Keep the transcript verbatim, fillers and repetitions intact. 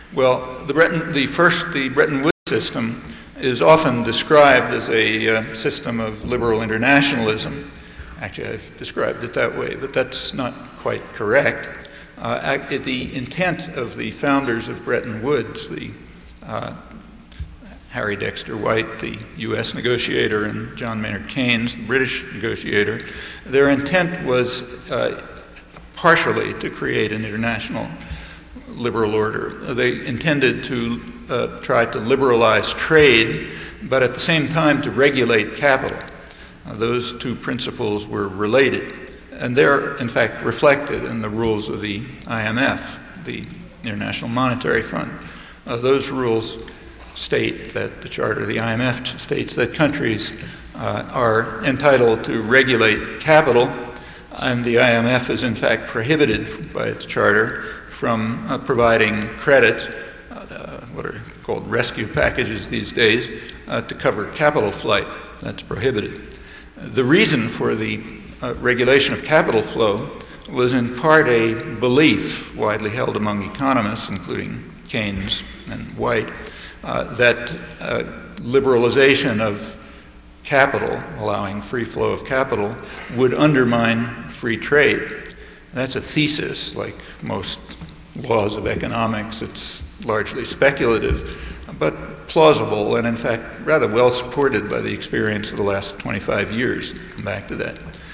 Well, the, Bretton, the first, the Bretton Woods system is often described as a uh, system of liberal internationalism. Actually, I've described it that way, but that's not quite correct. Uh, the intent of the founders of Bretton Woods, the uh, Harry Dexter White, the U S negotiator, and John Maynard Keynes, the British negotiator, their intent was uh, partially to create an international liberal order. They intended to uh, try to liberalize trade, but at the same time to regulate capital. Uh, those two principles were related, and they're in fact reflected in the rules of the I M F, the International Monetary Fund. Uh, those rules state that the charter of the I M F states that countries uh, are entitled to regulate capital, and the I M F is in fact prohibited by its charter from uh, providing credit, uh, what are called rescue packages these days, uh, to cover capital flight. That's prohibited. The reason for the uh, regulation of capital flow was in part a belief widely held among economists, including Keynes and White, uh, that uh, liberalization of capital, allowing free flow of capital, would undermine free trade. That's a thesis. Like most laws of economics, it's largely speculative, but plausible, and in fact rather well supported by the experience of the last twenty-five years. I'll come back to that.